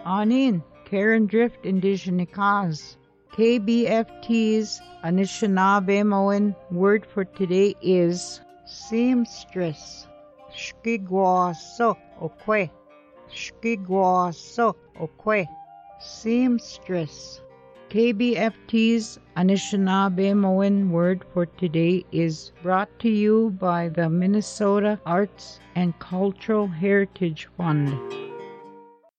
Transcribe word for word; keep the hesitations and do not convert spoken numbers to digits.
Anin, Karen Drift Indigenikaz. K B F T's Anishinaabe word for today is seamstress. Shkigwaso okwe. Shkigwaso okwe. Seamstress. K B F T's Anishinaabe word for today is brought to you by the Minnesota Arts and Cultural Heritage Fund.